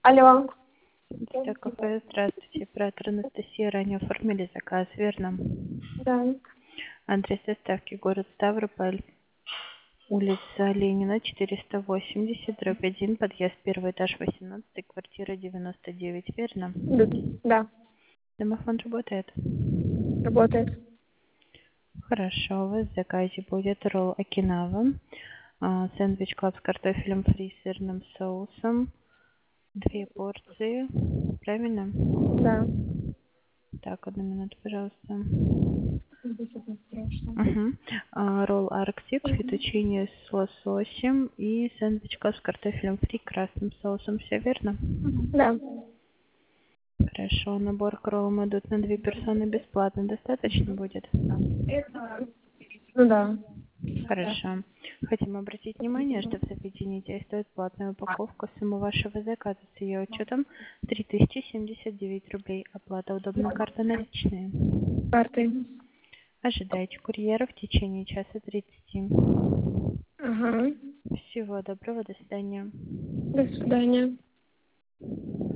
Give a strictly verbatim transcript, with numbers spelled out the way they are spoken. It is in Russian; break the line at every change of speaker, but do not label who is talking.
Алло.
Доставка кафе. Здравствуйте. Оператор Анастасия. Ранее оформили заказ, верно?
Да.
Адрес доставки город Ставрополь. Улица Ленина, четыреста восемьдесят, дробь один, подъезд, первый этаж, восемнадцать, квартира девяносто девять, верно?
Да. Да.
Домофон работает?
Работает.
Хорошо, у вас в заказе будет ролл Окинава, а, сэндвич клаб с картофелем фри с сырным соусом, две порции, правильно?
Да.
Так, одну минуту, пожалуйста.
Страшно.
Угу. А, ролл Арктик, фетучини с лососем и сэндвич клаб с картофелем фри красным соусом, все верно?
Да.
Хорошо, набор к роллам идут на две персоны бесплатно, достаточно будет?
Ну да.
Хорошо. Хотим обратить внимание, что в заведении действует платная упаковка. Сумма вашего заказа с ее учетом три тысячи семьдесят девять рублей. Оплата удобно, карта наличные.
Картой.
Ожидайте курьера в течение часа тридцати.
Ага.
Всего доброго, до свидания.
До свидания.